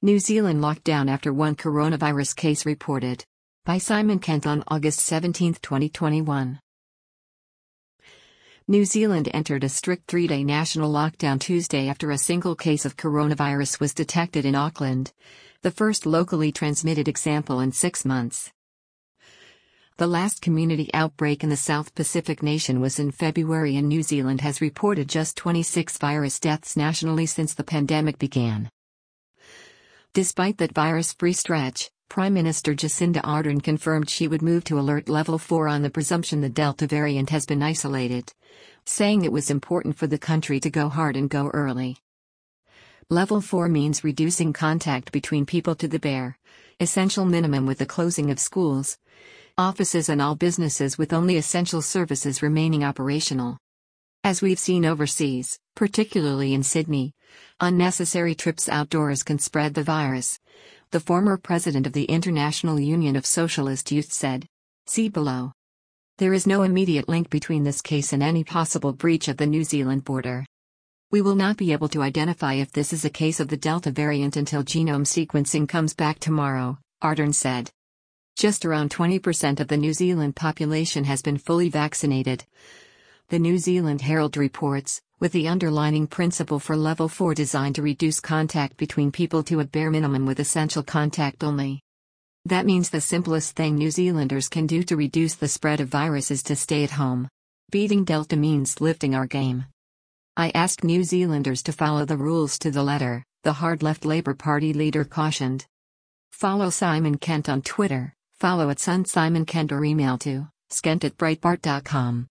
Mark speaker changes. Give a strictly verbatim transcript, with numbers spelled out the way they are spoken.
Speaker 1: New Zealand lockdown after one coronavirus case reported. By Simon Kent on August seventeenth, twenty twenty-one. New Zealand entered a strict three-day national lockdown Tuesday after a single case of coronavirus was detected in Auckland, the first locally transmitted example in six months. The last community outbreak in the South Pacific nation was in February, and New Zealand has reported just twenty-six virus deaths nationally since the pandemic began. Despite that virus-free stretch, Prime Minister Jacinda Ardern confirmed she would move to alert level four on the presumption the Delta variant has been isolated, saying it was important for the country to go hard and go early. Level four means reducing contact between people to the bare essential minimum, with the closing of schools, offices and all businesses, with only essential services remaining operational. As we've seen overseas, particularly in Sydney, unnecessary trips outdoors can spread the virus, the former president of the International Union of Socialist Youth said. See below. There is no immediate link between this case and any possible breach of the New Zealand border. We will not be able to identify if this is a case of the Delta variant until genome sequencing comes back tomorrow, Ardern said. Just around twenty percent of the New Zealand population has been fully vaccinated. The New Zealand Herald reports, with the underlying principle for Level four designed to reduce contact between people to a bare minimum with essential contact only. That means the simplest thing New Zealanders can do to reduce the spread of virus is to stay at home. Beating Delta means lifting our game. I ask New Zealanders to follow the rules to the letter, the hard-left Labour Party leader cautioned. Follow Simon Kent on Twitter, follow at Sun Simon Kent, or email to skent at breitbart dot com.